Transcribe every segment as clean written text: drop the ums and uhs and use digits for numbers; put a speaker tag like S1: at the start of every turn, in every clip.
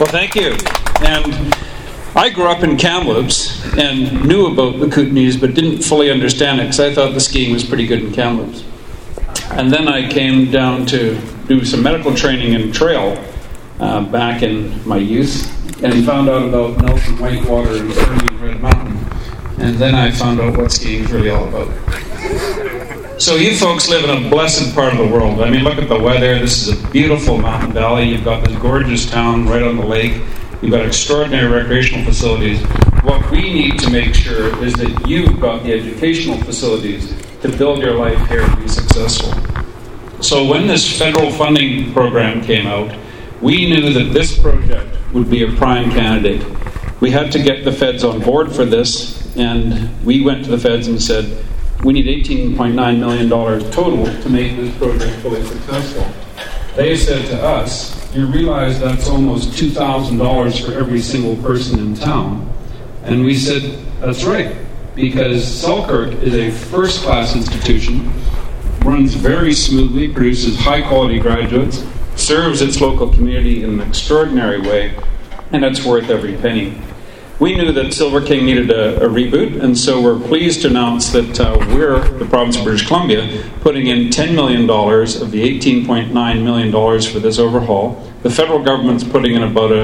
S1: Well, thank you. And I grew up in Kamloops and knew about the Kootenays, but didn't fully understand it because I thought the skiing was pretty good in Kamloops. And then I came down to do some medical training in trail back in my youth and found out about Nelson Whitewater and Burning Red Mountain. And then I found out what skiing is really all about. So you folks live in a blessed part of the world. I mean, look at the weather. This is a beautiful mountain valley. You've got this gorgeous town right on the lake. You've got extraordinary recreational facilities. What we need to make sure is that you've got the educational facilities to build your life here and be successful. So when this federal funding program came out, we knew that this project would be a prime candidate. We had to get the feds on board for this, and we went to the feds and said, we need $18.9 million total to make this project fully successful. They said to us, you realize that's almost $2,000 for every single person in town. And we said, that's right, because Selkirk is a first-class institution, runs very smoothly, produces high-quality graduates, serves its local community in an extraordinary way, and it's worth every penny. We knew that Silver King needed a reboot, and so we're pleased to announce that we're, the province of British Columbia, putting in $10 million of the $18.9 million for this overhaul. The federal government's putting in about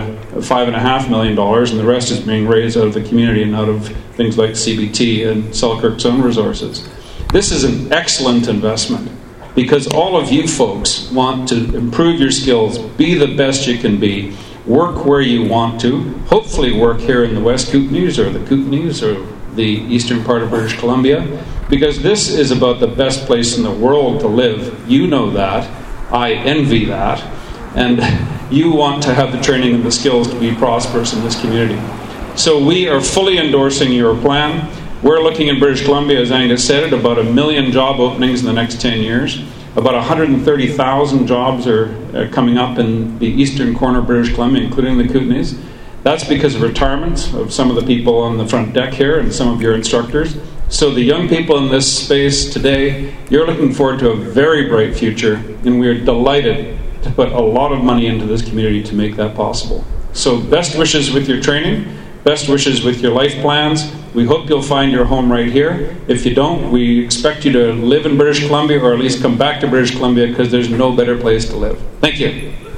S1: $5.5 million, and the rest is being raised out of the community and out of things like CBT and Selkirk's own resources. This is an excellent investment because all of you folks want to improve your skills, be the best you can be, work where you want to, hopefully work here in the West Kootenays or the Kootenays or the eastern part of British Columbia, because this is about the best place in the world to live. You know that. I envy that. And you want to have the training and the skills to be prosperous in this community. So we are fully endorsing your plan. We're looking in British Columbia, as Angus said, at about 1 million job openings in the next 10 years. About 130,000 jobs are coming up in the eastern corner of British Columbia, including the Kootenays. That's because of retirements of some of the people on the front deck here and some of your instructors. So the young people in this space today, you're looking forward to a very bright future, and we are delighted to put a lot of money into this community to make that possible. So best wishes with your training, best wishes with your life plans. We hope you'll find your home right here. If you don't, we expect you to live in British Columbia or at least come back to British Columbia because there's no better place to live. Thank you.